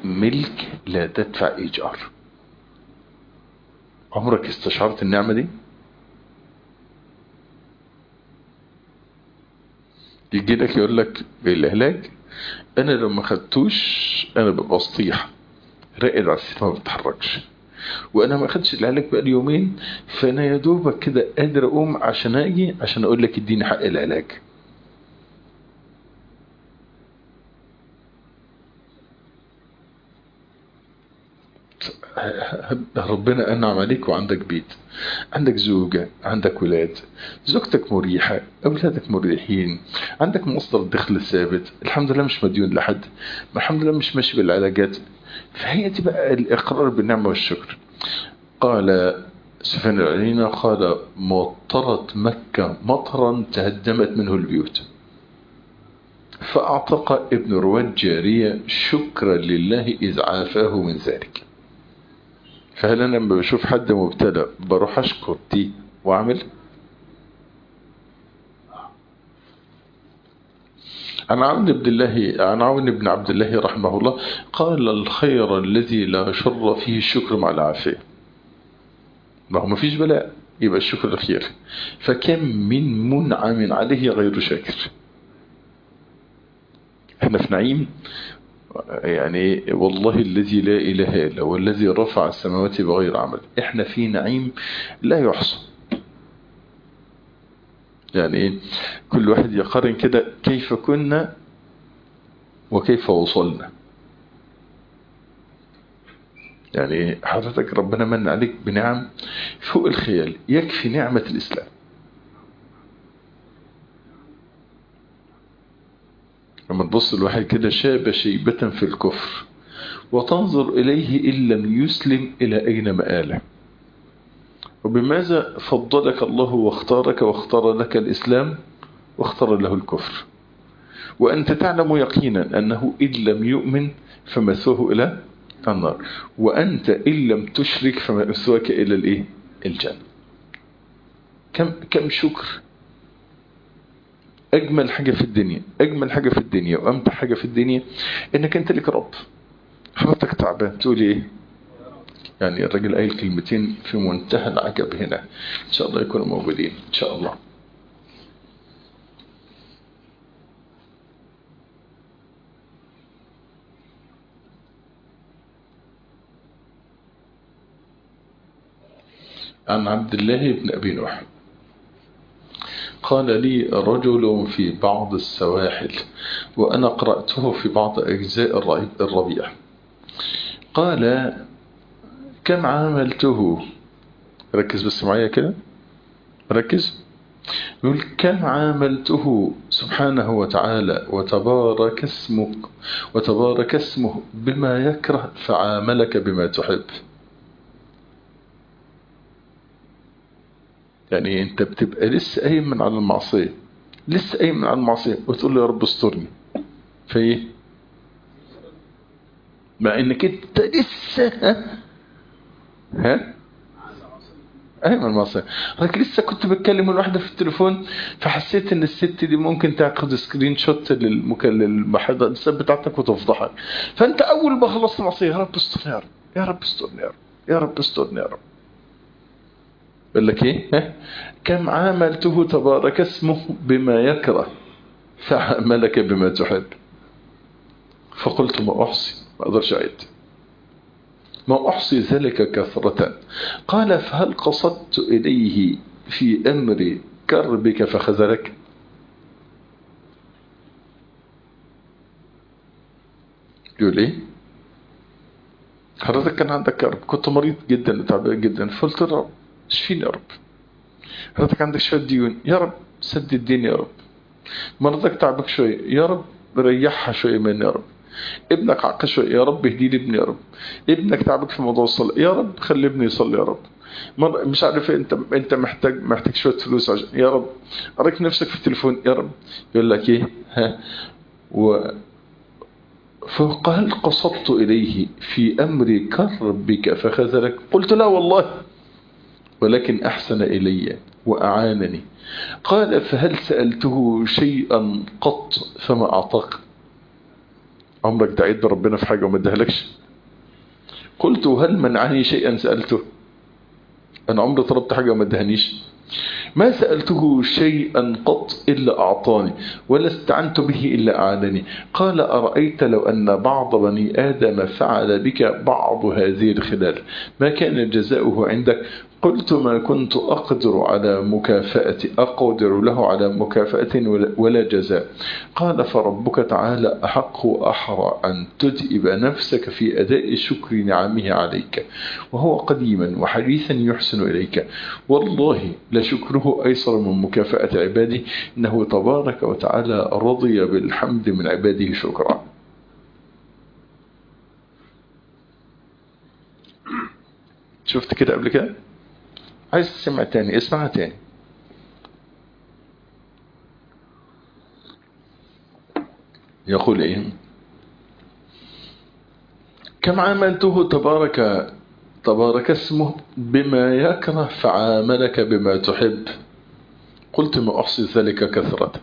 ملك لا تدفع إيجار. عمرك استشعرت النعمة دي؟ يجي لك يقول لك بالعلاج انا لو ما خدتوش انا ببقى سطيح راقد على السرير ما بتحركش، وانا ما خدتش العلاج بقى يومين، فانا يا دوبك كده قادر اقوم عشان اجي عشان اقول لك اديني حق العلاج. ربنا انعم عليك وعندك بيت، عندك زوجة، عندك ولاد، زوجتك مريحة، اولادك مريحين، عندك مصدر دخل ثابت، الحمد لله مش مديون لحد، الحمد لله مش ماشي بالعلاجات. فهي دي بقى الاقرار بالنعمة والشكر. قال سفيان العيينة قال مطرت مكة مطرا تهدمت منه البيوت، فأعتق ابن رواد جارية شكرا لله إذ عافاه من ذلك. فهل أنا لما بشوف حد مبتلى بروح أشكر دي وأعمل؟ عن عون بن عبد الله رحمه الله قال الخير الذي لا شر فيه الشكر مع العافية. ما فيش بلاء يبقى الشكر خير، فكم من منعم عليه غير شاكر. احنا في نعيم، يعني والله الذي لا إله إلا هو الذي رفع السماوات بغير عمل، احنا في نعيم لا يحصى. يعني كل واحد يقارن كده كيف كنا وكيف وصلنا. يعني حضرتك ربنا من عليك بنعم فوق الخيال، يكفي نعمة الإسلام. لما تبص الواحد كده شاب شيبة في الكفر وتنظر إليه إن لم يسلم إلى أين مآله، وبماذا فضلك الله واختارك واختار لك الإسلام واختار له الكفر، وأنت تعلم يقينا أنه إن لم يؤمن فمثوه إلى النار، وأنت إن لم تشرك فمثوك إلى الإيه؟ الجنة. كم شكر. أجمل حاجة في الدنيا، أجمل حاجة في الدنيا وأمتع حاجة في الدنيا إنك أنت لك رب. حضرتك تعبان تقول إيه؟ يعني الراجل قايل كلمتين في منتهى العجب هنا، إن شاء الله يكونوا موجودين إن شاء الله. عن عبد الله بن أبي نوح قال لي رجل في بعض السواحل وأنا قرأته في بعض أجزاء الربيع، قال كم عاملته، ركز بس معايا كده ركز، يقول كم عاملته سبحانه وتعالى وتبارك اسمه بما يكره فعاملك بما تحب. يعني انت بتبقى لسه قايم من على المعصية، لسه قايم من على المعصية وتقول له يا رب استرني فايه، مع انك انت لسه ها ايوه المعصية. لكن لسه كنت بتكلم الواحدة في التليفون فحسيت ان الست دي ممكن تاخد سكرين شوت للمحادثات بتاعتك وتفضحك، فانت اول ما خلصت معصية يا رب استرني يا رب، يا رب استرني يا رب، يا رب استرني يا رب. بقول لك ايه ها؟ كم عاملته تبارك اسمه بما يكره فعاملك بما تحب. فقلت ما احصي، ما اقدرش اعد، ما أحصي ذلك كثرة. قال فهل قصدت إليه في أمر كربك فخذلك. يقول إيه حضرتك كان عندك كرب، كنت مريض جدا وتعبان جدا، فقلت يا رب اشفيني يا رب. حضرتك عندك شوية ديون، يا رب سد الدين يا رب. مرضك تعبك شوية، يا رب ريحها شوية مني يا رب. ابنك عق شوية، يا رب اهدي لي ابني يا رب. ابنك تعبك في موضوع الصلاة، يا رب خلي ابني يصلي يا رب. مش عارف انت محتاج شوية فلوس عشان يا رب. قريت نفسك في التليفون يا رب. يقول لك ايه ها فقال قصدت إليه في أمر كربك فخذلك. قلت لا والله ولكن أحسن إلي وأعانني. قال فهل سألته شيئا قط فما أعطاك. عمرك دعيت بربنا في حاجة وما ادهلكش؟ قلت هل منعني شيئا سألته؟ أنا عمري طلبت حاجة وما ادهنيش؟ ما سألته شيئا قط إلا أعطاني، ولا استعنت به إلا أعانني. قال أرأيت لو أن بعض بني آدم فعل بك بعض هذه الخلال ما كان جزاؤه عندك؟ قلت ما كنت أقدر له على مكافأة ولا جزاء. قال فربك تعالى أحق وأحرى أن تدئب نفسك في أداء شكر نعمه عليك، وهو قديما وحديثا يحسن إليك، والله لشكره أيسر من مكافأة عباده، إنه تبارك وتعالى رضي بالحمد من عباده شكرا. شفت كده قبل كده؟ عايز تسمع تاني؟ اسمعها تاني. يقول ايه؟ كم عاملته تبارك اسمه بما يكره فعاملك بما تحب. قلت ما أحصي ذلك كثرة.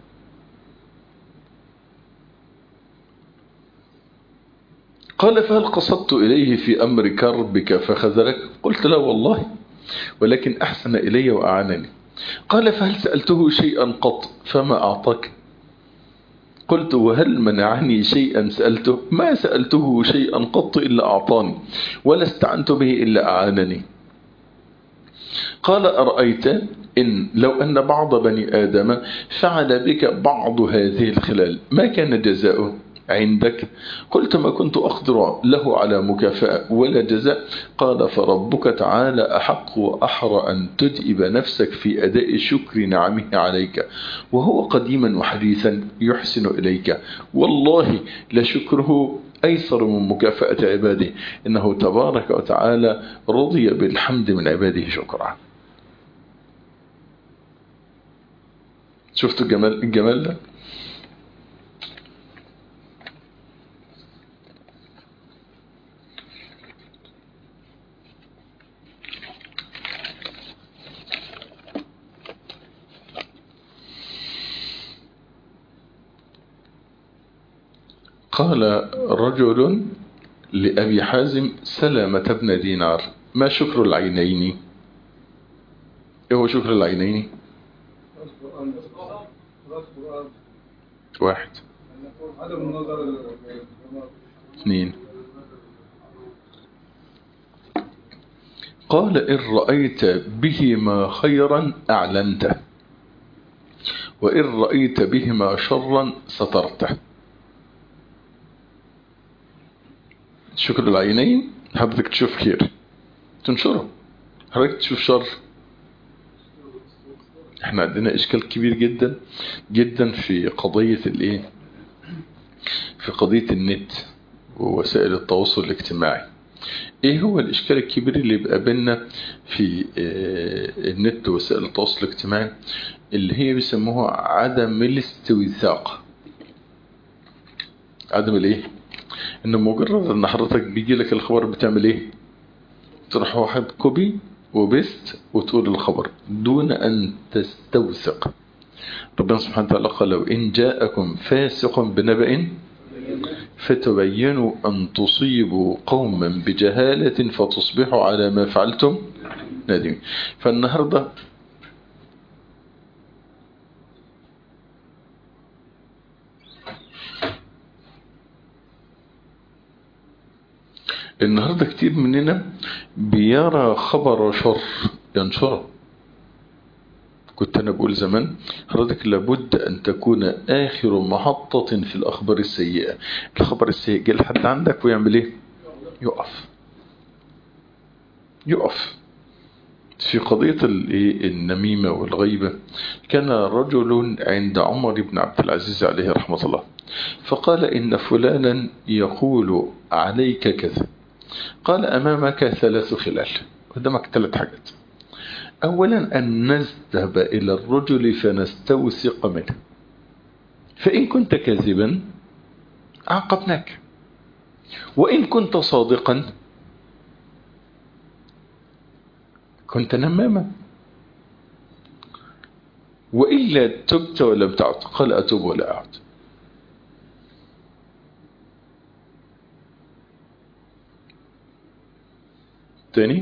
قال فهل قصدت إليه في أمر كربك فخذلك؟ قلت لا والله، ولكن أحسن إلي وأعانني. قال فهل سألته شيئا قط فما أعطاك؟ قلت وهل منعني شيئا سألته؟ ما سألته شيئا قط إلا أعطاني، ولا استعنت به إلا أعانني. قال أرأيت إن لو أن بعض بني آدم فعل بك بعض هذه الخلال ما كان جزاؤه عندك؟ قلت ما كنت أقدر له على مكافأة ولا جزاء. قال فربك تعالى أحق وأحرى أن تدئب نفسك في أداء شكر نعمه عليك، وهو قديما وحديثا يحسن إليك، والله لشكره أيسر من مكافأة عباده، إنه تبارك وتعالى رضي بالحمد من عباده شكرا. شفتوا الجمال ده؟ قال رجل لأبي حازم سلامة بن دينار ما شكر العينين؟ ايه هو شكر العينين؟ واحد. اثنين. قال إن رأيت بهما خيرا أعلنته، وإن رأيت بهما شرا سترته. شكر العينين حضرتك تشوف خير تنشره، حضرتك تشوف شر. احنا عندنا اشكال كبير جدا جدا في قضية الايه، في قضية النت ووسائل التواصل الاجتماعي. ايه هو الاشكال الكبير اللي بيبقى بيننا في النت ووسائل التواصل الاجتماعي؟ اللي هي بيسموها عدم الاستوثاق. عدم الايه؟ ان مجرد ان حضرتك بيجي لك الخبر بتعمل ايه؟ تروح واحد كوبي وبيست وتقول الخبر دون ان تستوثق. ربنا سبحانه وتعالى قال لو ان جاءكم فاسق بنبأ فتبينوا ان تصيبوا قوما بجهالة فتصبحوا على ما فعلتم نادمين. فالنهاردة كتير مننا بيرى خبر شر ينشره. كنت أنا بقول زمان حضرتك لابد أن تكون آخر محطة في الأخبار السيئة. الخبر السيء جاء لحد عندك ويعمل إيه؟ يقف. في قضية النميمة والغيبة كان رجل عند عمر بن عبد العزيز عليه رحمة الله، فقال إن فلانا يقول عليك كذا. قال أمامك 3 خلال، قدامك 3 حاجات. أولا أن نذهب إلى الرجل فنستوثق منه، فإن كنت كاذبا عاقبناك، وإن كنت صادقا كنت نماما، وإلا تبت ولم تعد. قال أتوب ولا أعد. تاني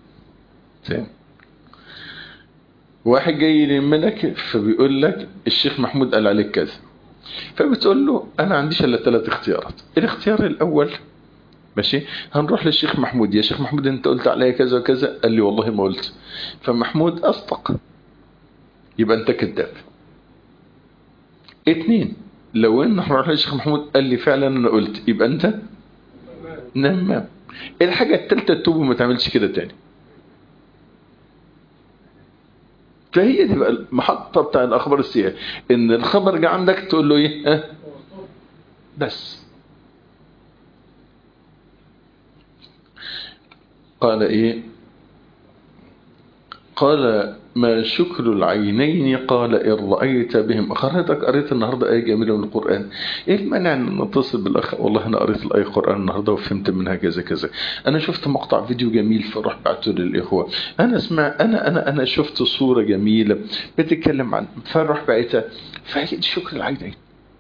واحد جاي يلمنك فبيقول لك الشيخ محمود قال عليك كذا، فبتقول له انا عنديش الا 3 اختيارات. الاختيار الاول ماشي، هنروح للشيخ محمود، يا شيخ محمود انت قلت عليا كذا وكذا، قال لي والله ما قلت، فمحمود اصدق، يبقى انت كذاب. 2، لو ان هنروح للشيخ محمود قال لي فعلا انا قلت، يبقى انت نمام. الحاجة الثالثة تتوب وما تعملش كده تاني. فهي دي بقى المحطة بتاع الأخبار السيئة، إن الخبر جه عندك تقول له إيه؟ بس قال إيه؟ قال ما شكر العينين؟ قال إن رأيت بهم. حضرتك قريت النهاردة آية جميلة من القرآن، إيه المانع أن نتصل بالأخ والله أنا قريت الآية القرآن النهاردة وفهمت منها كذا كذا، أنا شفت مقطع فيديو جميل فروح بعته للإخوة، أنا اسمع أنا شفت صورة جميلة بتتكلم عن، فروح بعتها. فهي شكر العينين.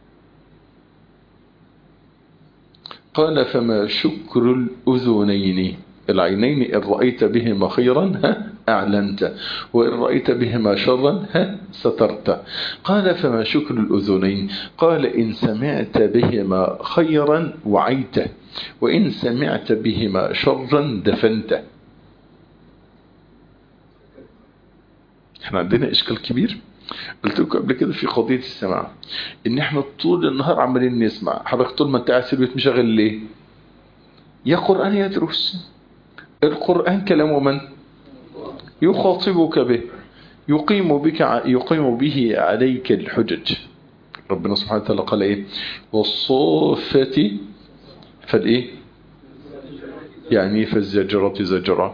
قال فما شكر الأذنين؟ العينين إن رأيت بهما خيرا أعلنت، وإن رأيت بهما شرا سترت. قال فما شكر الأذنين؟ قال إن سمعت بهما خيرا وعيت، وإن سمعت بهما شرا دفنت. احنا عندنا إشكال كبير، قلت لكم قبل كده في قضية السماع، إن احنا طول النهار عمالين نسمع. حضرتك طول ما انت قاعد في البيت مشغل ليه؟ يا قرآن يا دروس. القرآن كلام من؟ يخاطبك به، يقيم به عليك الحجج. ربنا سبحانه وتعالى قال ايه؟ والصافات فالايه؟ يعني فالزجرة زجرة.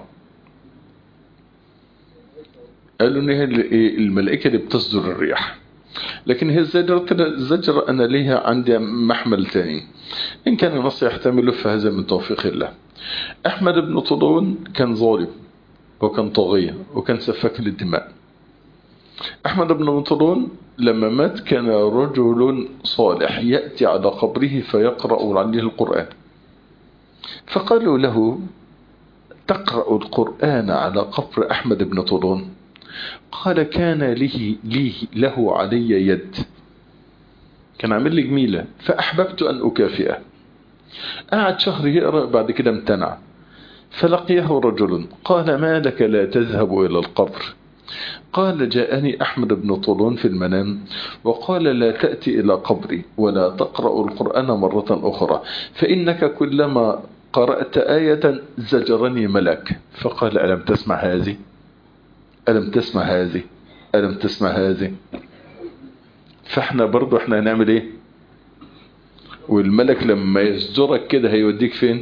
قالوا ان هي الملائكة اللي بتصدر الرياح، لكن هي الزجرة انا ليها عندي محمل ثاني، ان كان النص يحتمله فهذا من توفيق الله. احمد بن طولون كان ظالم وكان طاغية وكان سفاك للدماء. أحمد بن طولون لما مات كان رجل صالح يأتي على قبره فيقرأ عليه القرآن، فقالوا له تقرأ القرآن على قبر أحمد بن طولون؟ قال كان له علي يد، كان عامل لي جميلة فأحببت أن أكافئه. قعد شهر يقرأ، بعد كده امتنع، فلقيه رجل قال ما لك لا تذهب إلى القبر؟ قال جاءني أحمد بن طولون في المنام وقال لا تأتي إلى قبري ولا تقرأ القرآن مرة أخرى، فإنك كلما قرأت آية زجرني ملك. فقال ألم تسمع هذه؟ ألم تسمع هذه؟ ألم تسمع هذه؟ فاحنا برضو احنا هنعمل ايه؟ والملك لما يزجرك كده هيوديك فين؟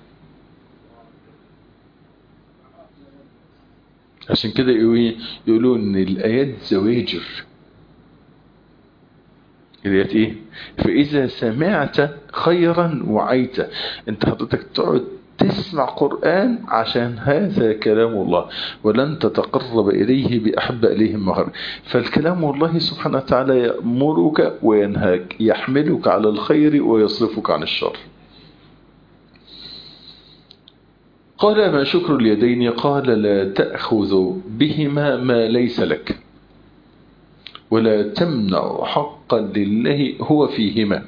عشان كده يقولون ان الآيات زواجر. الآيات ايه؟ فإذا سمعت خيرا وعيت. انت حضرتك تقعد تسمع قرآن عشان هذا كلام الله، ولن تتقرب إليه بأحب إليه مهر. فالكلام الله سبحانه وتعالى يأمرك وينهاك، يحملك على الخير ويصرفك عن الشر. قال ما شكر اليدين؟ قال لا تأخذ بهما ما ليس لك، ولا تمنع حقا لله هو فيهما.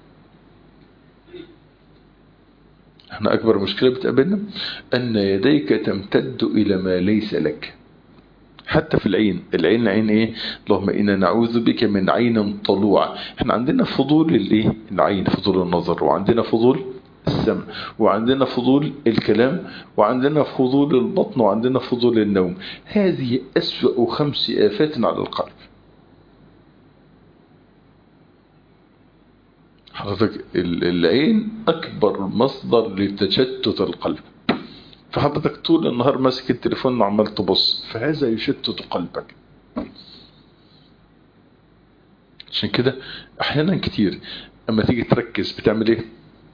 احنا أكبر مشكلة بتقابلنا أن يديك تمتد إلى ما ليس لك. حتى في العين عين ايه؟ اللهم إنا نعوذ بك من عين طلوعة. احنا عندنا فضول الايه؟ العين، فضول النظر، وعندنا فضول السمع، وعندنا فضول الكلام، وعندنا فضول البطن، وعندنا فضول النوم. هذه أسوأ 5 آفات على القلب. حضرتك العين أكبر مصدر لتشتت القلب، فحضرتك طول النهار ماسك التليفون وعمال تبص، فهذا يشتت قلبك. عشان كده أحيانا كتير أما تيجي تركز بتعمل إيه؟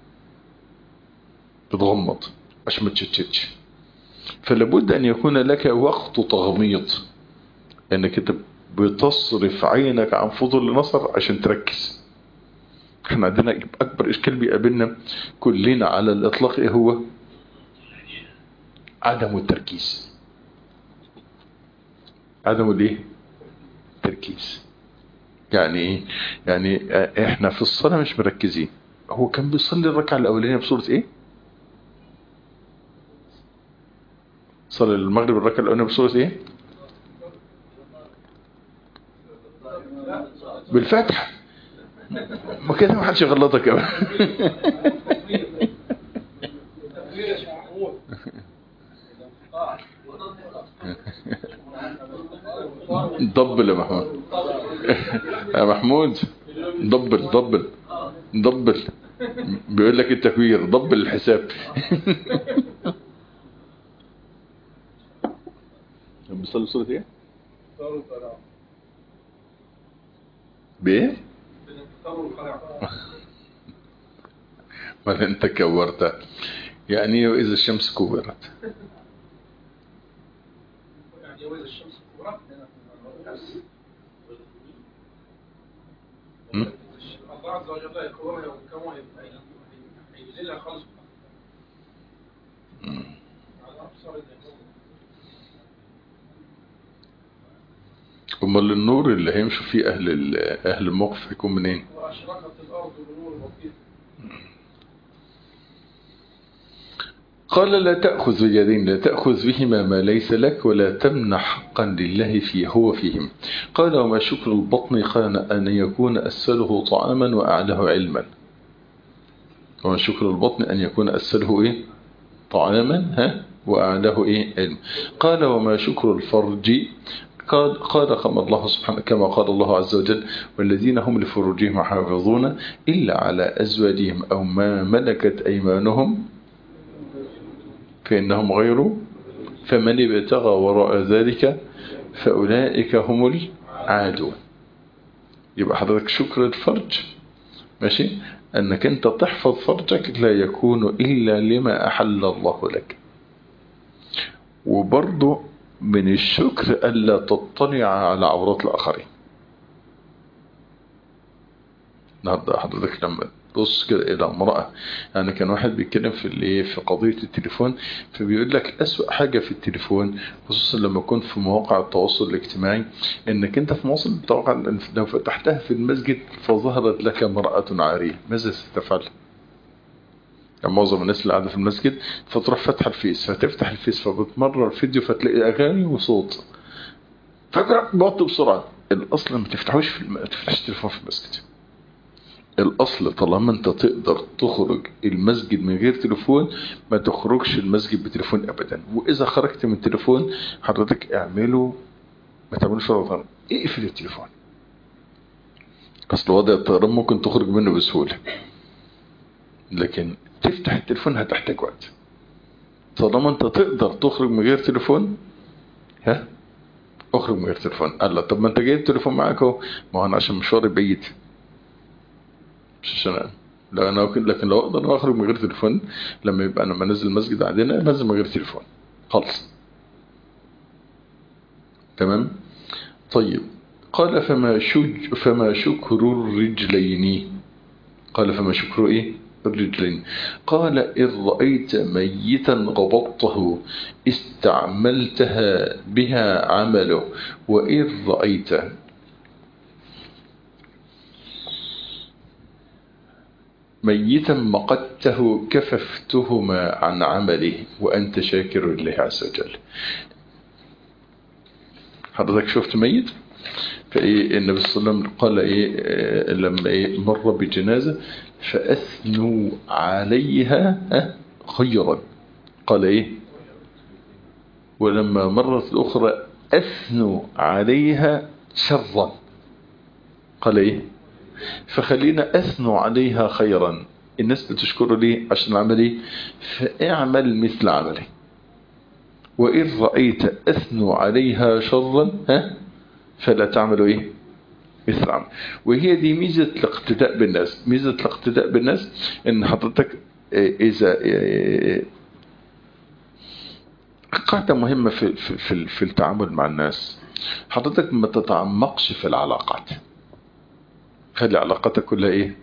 بتغمض عشان ما تشتتش. فلابد أن يكون لك وقت تغميض، أنك أنت بتصرف عينك عن فضول النظر عشان تركز. احنا عندنا أكبر إشكال بيقابلنا كلنا على الإطلاق إيه هو؟ عدم التركيز. عدم الايه؟ التركيز. يعني ايه؟ يعني احنا في الصلاة مش مركزين. هو كان بيصلي الركعة الأولانية بصورة ايه؟ صلي المغرب الركعة الأولانية بصورة ايه؟ بالفتح. ما كده ما حدش يغلطك يا ضبل يا محمود. يا محمود ضبل. ضبل. بيقول لك التكوير ضبل الحساب. بيصلي بصورة ايه؟ بايه؟ ما انت كورتها. يعني ايه واذا الشمس كورت؟ يعني واذا الشمس كورت الله عز وجل يكورها ويكونها هينزلها خالص. امال النور اللي هيمشوا فيه اهل الموقف هيكون منين؟ واشرقت الارض بنور لطيف. قال لا تأخذ بيدين، لا تأخذ بهما ما ليس لك ولا تمنح حقا لله فيه هو فيهم. قال وما شكر البطن قال أن يكون أسفله طعاما وأعلاه علما. وما شكر البطن أن يكون أسفله إيه؟ طعاما وأعلاه إيه؟ علم. قال وما شكر الفرج قال كما قال الله عز وجل والذين هم لفروجهم حافظون إلا على أزواجهم أو ما ملكت أيمانهم فإنهم غير. فمن ابتغى وراء ذلك فأولئك هم العادون. يبقى حضرتك شكر الفرج ماشي أنك أنت تحفظ فرجك لا يكون إلا لما أحل الله لك. وبرضو من الشكر ألا تطلع على عورات الآخرين. النهارده حضرتك لما تبص كده الى امرأة، يعني كان واحد بيتكلم في قضية التليفون، فبيقول لك أسوأ حاجة في التليفون خصوصا لما يكون في مواقع التواصل الاجتماعي انك انت في مواصل التواقع لو فتحتها في المسجد فظهرت لك امرأة عارية ماذا ستفعل؟ يعني معظم الناس اللي قاعدة في المسجد فتروح فتح الفيس، فتفتح الفيس فبتمرر فيديو فتلاقي اغاني وصوت، فجأة بطل بسرعة. الاصل ما تفتحوش ما تفتحش التليفون في المسجد. الأصل طالما أنت تقدر تخرج المسجد من غير تليفون ما تخرجش المسجد بتليفون أبدا. وإذا خرجت من التليفون حضرتك ما تعملوش رمضان اقفل التليفون. أصل وضع الطيران ممكن تخرج منه بسهولة، لكن تفتح التليفون هتحتاج وقت. طالما أنت تقدر تخرج من غير تليفون اخرج من غير تليفون. قال لا طب ما أنت جايب التليفون معاك اهو. ما هو أنا عشان مشواري بعيد مش عشان لكن لو اقدر اخرج من غير تليفون لما يبقى انا منزل المسجد عندنا لازم من غير تليفون خالص. تمام. طيب قال فما شكر الرجلين. قال فما شكر ايه؟ الرجلين. قال إن رأيت ميتا غبطته استعملتها بها عمله وإن رأيت ميتا مقته كففتهما عن عمله وأنت شاكر لله عز وجل. حضرتك شفت ميت فإيه النبي صلى الله عليه وسلم قال إيه لما مر بجنازة فأثنوا عليها خيرا. قال إيه ولما مرت الأخرى أثنوا عليها شرا. قال إيه فخلينا أثنوا عليها خيرا. الناس بتشكره ليه؟ عشان العمل إيه؟ فاعمل مثل عمله. وإن رأيت أثنوا عليها شرا فلا تعملوا إيه؟ مثل عمل. وهي دي ميزة الاقتداء بالناس. ميزة الاقتداء بالناس إن حضرتك إذا قاعدة مهمة في التعامل مع الناس، حضرتك ما تتعمقش في العلاقات. خلي علاقتك كلها إيه؟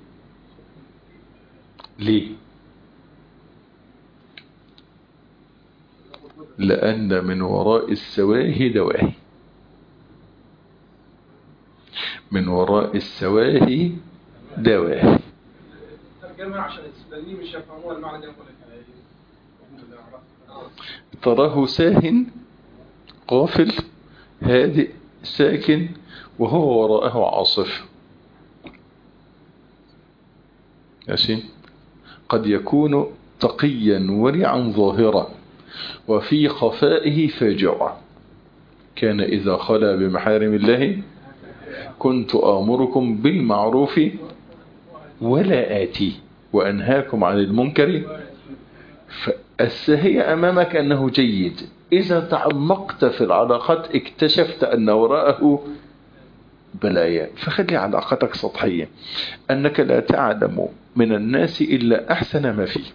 ليه؟ لأن من وراء السواهي دواهي. من وراء السواهي دواهي. تراه ساهٍ غافل هادئ ساكن وهو وراءه عاصف. ماشي. قد يكون تقيا ورعا ظاهرا وفي خفائه فاجرا. كان إذا خلا بمحارم الله كنت آمركم بالمعروف ولا آتي وأنهاكم عن المنكر. فالسهي أمامك أنه جيد. إذا تعمقت في العلاقات اكتشفت أن وراءه بلايا. فخلي علاقتك سطحية. أنك لا تعلم من الناس إلا أحسن ما فيه.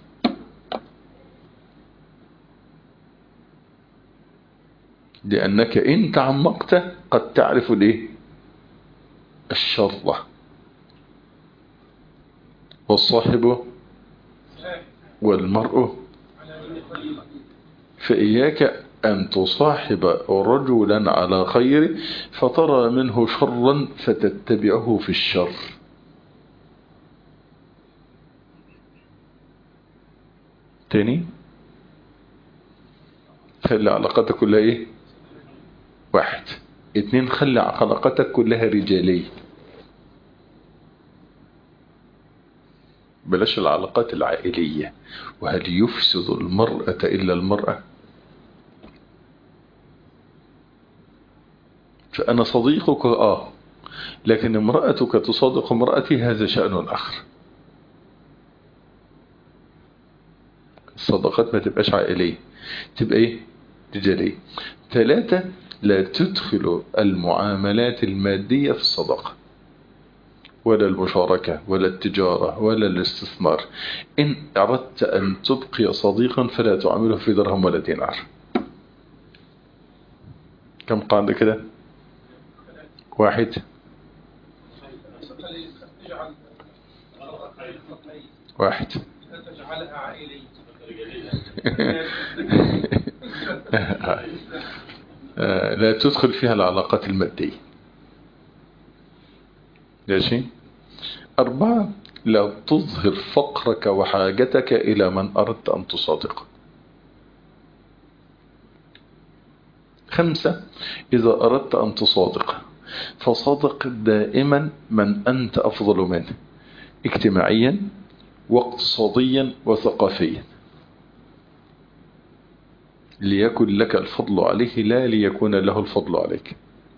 لأنك إن تعمقت قد تعرف ليه الشر. والصاحب والمرء. فإياك أن تصاحب رجلا على خير فترى منه شرا فتتبعه في الشر. تاني. خلي علاقتك كلها ايه؟ واحد. اتنين. خلي علاقتك كلها رجالية. بلاش العلاقات العائلية. وهل يفسد المرأة إلا المرأة؟ فأنا صديقك لكن امرأتك تصادق امرأتي هذا شأن آخر. الصداقات ما تبقاش عائلية، تبقى ايه؟ رجالية. 3. لا تدخل المعاملات المادية في الصداقة ولا المشاركة ولا التجارة ولا الاستثمار. إن أردت أن تبقي صديقا فلا تعامله في درهم ولا دينار. كم قاعدة كده؟ 1. 1. لا تدخل فيها العلاقات المادية. ماشي. 4. لا تظهر فقرك وحاجتك إلى من أردت أن تصادقه. 5. إذا أردت أن تصادقه فصادق دائما من أنت أفضل منه اجتماعيا واقتصاديا وثقافيا، ليكن لك الفضل عليه لا ليكون له الفضل عليك.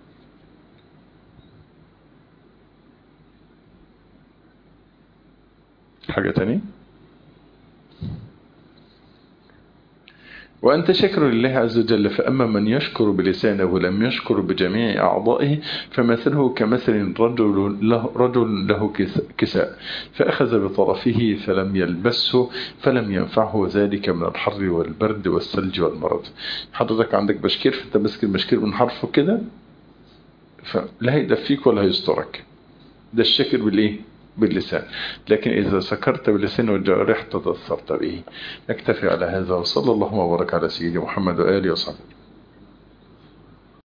حاجة تانية. وأنت شكر لله عز وجل. فأما من يشكر بلسانه ولم يشكر بجميع أعضائه فمثله كمثل رجل له كساء فأخذ بطرفه فلم يلبسه فلم ينفعه ذلك من الحر والبرد والثلج والمرض. حضرتك عندك بشكير فأنت مسك المشكير من حرفه كده فلا هيدفيك ولا هيسترك. ده الشكر بالإيه؟ باللسان. لكن إذا سكرت باللسان والجوارح تتأثرت به. نكتفي على هذا وصلى الله وبارك على سيدنا محمد وآله وصحبه.